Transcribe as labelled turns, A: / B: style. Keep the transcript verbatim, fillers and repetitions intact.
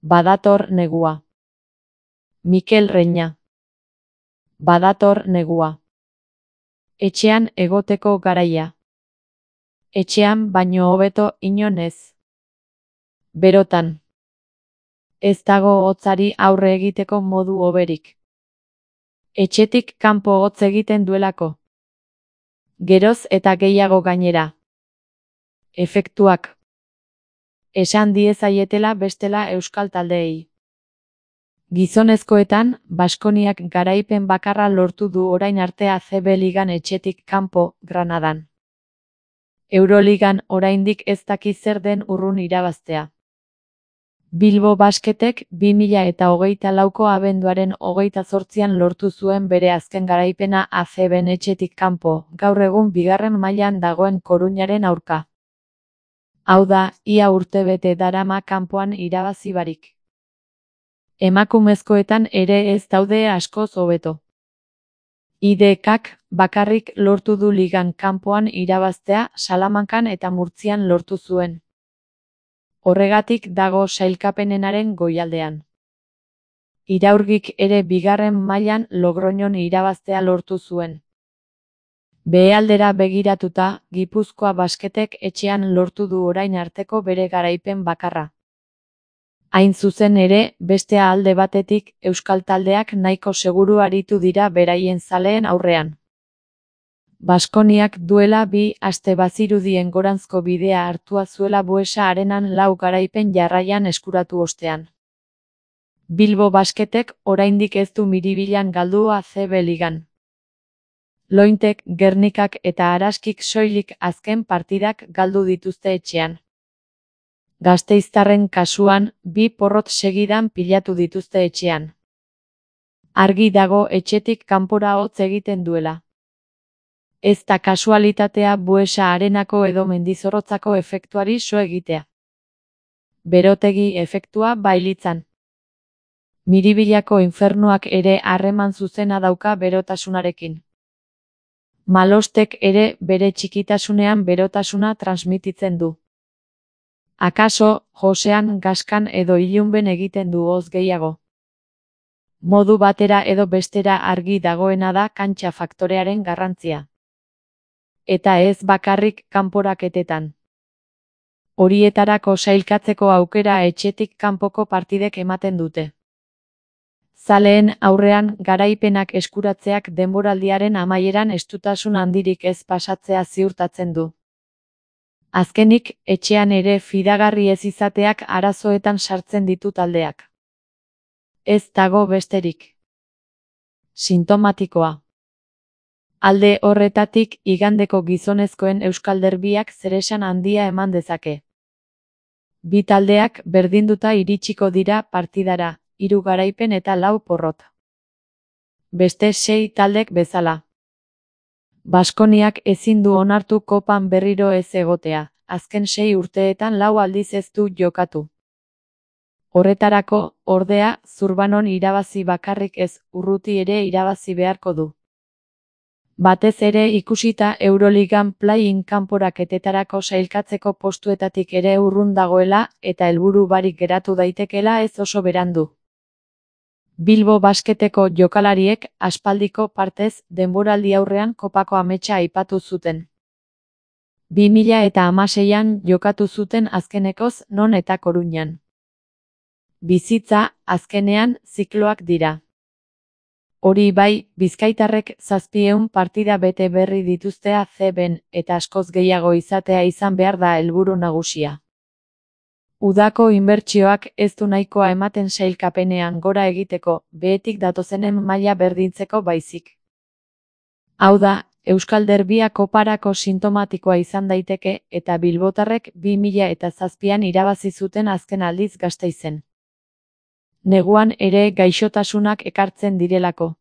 A: Badator negua. Mikel Reina. Badator negua. Etxean egoteko garaia. Etxean baino hobeto inon ez. Berotan. Ez dago hotzari aurre egiteko modu hoberik. Etxetik kanpo hotz egiten duelako. Geroz eta gehiago gainera. Efektuak. Esan diezaietela bestela euskal taldeei. Gizonezkoetan, Baskoniak garaipen bakarra lortu du orain arte A C B ligan etxetik kanpo, Granadan. Euroligan oraindik ez daki zer den urrun irabaztea. Bilbo Basketek bi mila eta hogeita lauko abenduaren hogeita zortzian lortu zuen bere azken garaipena A C Ben etxetik kanpo, gaur egun bigarren mailan dagoen Koruñaren aurka. Hau da, ia urtebete darama kanpoan irabazi barik. Emakumezkoetan ere ez daude askoz hobeto. I D Kak bakarrik lortu du ligan kanpoan irabaztea Salamankan eta Murtzian lortu zuen. Horregatik dago sailkapenenaren goialdean. Iraurgik ere bigarren mailan Logroñon irabaztea lortu zuen. Behealdera begiratuta, Gipuzkoa Basketek etxean lortu du orain arteko bere garaipen bakarra. Hain zuzen ere, beste alde batetik, euskal taldeak nahiko seguru aritu dira beraien zaleen aurrean. Baskoniak duela bi aste bazirudien goranzko bidea hartua zuela Buesa Arenan lau garaipen jarraian eskuratu ostean. Bilbo Basketek oraindik ez du Miribilan galdu A C B ligan. Lointek, Gernikak eta Araskik soilik azken partidak galdu dituzte etxean. Gasteiztarren kasuan, bi porrot segidan pilatu dituzte etxean. Argi dago etxetik kanpora hotz egiten duela. Ez da kasualitatea Buesa Arenako edo Mendizorrotzako efektuari so egitea. Berotegi efektua bailitzan. Miribilako infernuak ere harreman zuzena dauka berotasunarekin. Malostek ere bere txikitasunean berotasuna transmititzen du. Akaso, Josean gaskan edo ilunben egiten du hoz gehiago. Modu batera edo bestera argi dagoena da kantxa faktorearen garrantzia. Eta ez bakarrik kanporaketetan. Horietarako sailkatzeko aukera etxetik kanpoko partidek ematen dute. Zaleen aurrean garaipenak eskuratzeak denboraldiaren amaieran estutasun handirik ez pasatzea ziurtatzen du. Azkenik, etxean ere fidagarri ez izateak arazoetan sartzen ditu taldeak. Ez dago besterik. Sintomatikoa. Alde horretatik, igandeko gizonezkoen euskal derbiak zeresan handia eman dezake. Bi taldeak berdinduta iritsiko dira partidara, hiru garaipen eta lau porrot. Beste sei taldek bezala. Baskoniak ezin du onartu kopan berriro ez egotea, azken sei urteetan lau aldiz ez du jokatu. Horretarako, ordea, Zurbanon irabazi bakarrik ez, Urruti ere irabazi beharko du. Batez ere ikusita Euroligan play-in kanporaketetarako sailkatzeko postuetatik ere urrun dagoela eta helburu barik geratu daitekela ez oso berandu. Bilbo Basketeko jokalariek aspaldiko partez denboraldi aurrean kopako ametsa aipatu zuten. bi mila eta hamaseian jokatu zuten azkenekoz Non eta Koruñan. Bizitza, azkenean, zikloak dira. Hori bai, bizkaitarrek zazpiehun partida bete berri dituzte A C Ben eta askoz gehiago izatea izan behar da helburu nagusia. Udako inbertsioak ez du nahikoa ematen sailkapenean gora egiteko, behetik datozenen maila berdintzeko baizik. Hau da, euskal derbia koparako sintomatikoa izan daiteke eta bilbotarrek bi mila eta zazpian irabazi zuten azken aldiz Gasteizen. Neguan ere gaixotasunak ekartzen direlako.